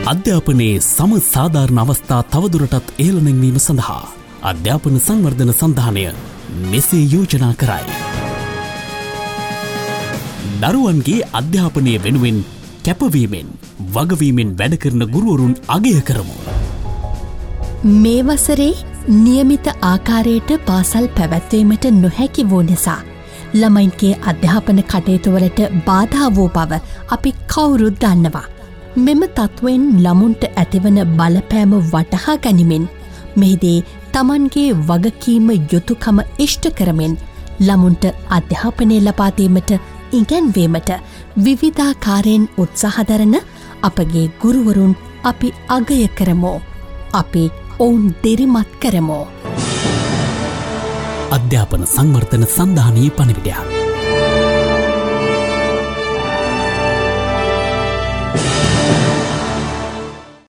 අධ්‍යාපනයේ සම සාධාරණ අවස්ථා තවදුරටත් ඉහළ නැංවීම සඳහා අධ්‍යාපන සංවර්ධන සන්ධානය මෙසේ යෝජනා කරයි. දරුවන්ගේ අධ්‍යාපනය වෙනුවෙන් කැපවීමෙන් වගවීමෙන් වැඩ කරන ගුරුවරුන් අගය කරමු. මේ වසරේ නියමිත ආකාරයට පාසල් පැවැත්වීමට නොහැකි වූ නිසා ළමයින්ගේ අධ්‍යාපන කටයුතුවලට බාධා වූ බව අපි කවුරුත් දන්නවා. මෙම තත්ත්වයෙන් ළමුන්ට ඇතිවන බලපෑම වටහා ගනිමින් මෙහිදී තමන්ගේ වගකීම යුතුකම ඉෂ්ට කරමින් ළමුන්ට අධ්‍යාපනය ලබාදීමට ඉගැන්වීමට විවිධාකාරයෙන් උත්සාහ දරන අපගේ ගුරුවරුන් අපි අගය කරමු. අපි ඔවුන් දිරිමත් කරමු. අධ්‍යාපන සංවර්ධන සන්ධානයේ පණිවිඩයක්.